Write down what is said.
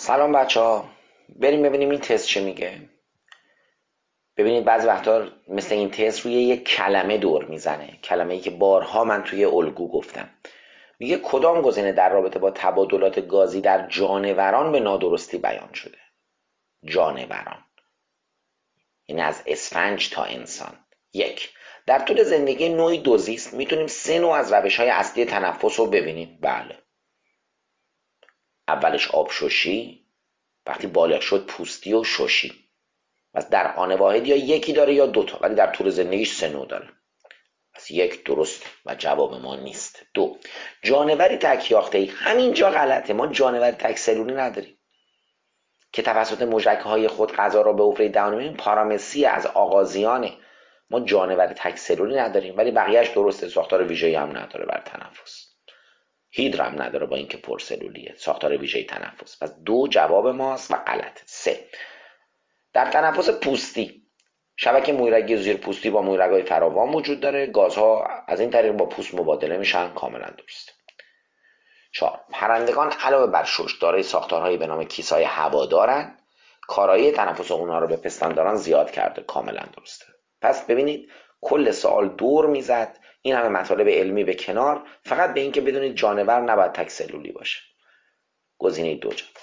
سلام بچه ها، بریم ببینیم این تست چه میگه. ببینید بعضی وقتا مثل این تست روی یک کلمه دور میزنه، کلمه ای که بارها من توی الگو گفتم. میگه کدام گزینه در رابطه با تبادلات گازی در جانوران به نادرستی بیان شده. جانوران یعنی از اسفنج تا انسان. یک، در طول زندگی نوعی دوزیست میتونیم 3 نوع از روش های اصلی تنفس رو ببینیم. بله، اولش آب ششی، وقتی بالغ شد پوستی و ششی. پس در آن واحد یا یکی داره یا دوتا، ولی در طول زندگیش 3 نوع داره. پس یک درست و جواب ما نیست. دو، جانوری تک یاخته ای. همینجا غلطه، ما جانور تک سلولی نداریم که توسط مژگ‌های خود غذا را به حفره دهان می‌بریم. پارامسی از آغازیانه. ما جانور تک سلولی نداریم، ولی بقیهش درسته. ساختار ویژه‌ای هم نداره بر تنفس. هیدر هم نداره با اینکه پرسلولیه. ساختار ویژه‌ای تنفس. پس دو جواب ماست و غلط. سه، در تنفس پوستی شبکه مویرگی زیر پوستی با مویرگ‌های فراوان وجود داره. گازها از این طریق با پوست مبادله میشن. کاملا درست. 4، پرندگان علاوه بر شش دارای ساختارهایی به نام کیسه‌های هوا دارند. کارایی تنفس اونها رو به پستانداران زیاد کرده. کاملا درسته. پس ببینید کل سوال دور میزد، این همه مطالب علمی به کنار، فقط به اینکه بدونید جانور نباید تک سلولی باشه. گزینه 2 جواب.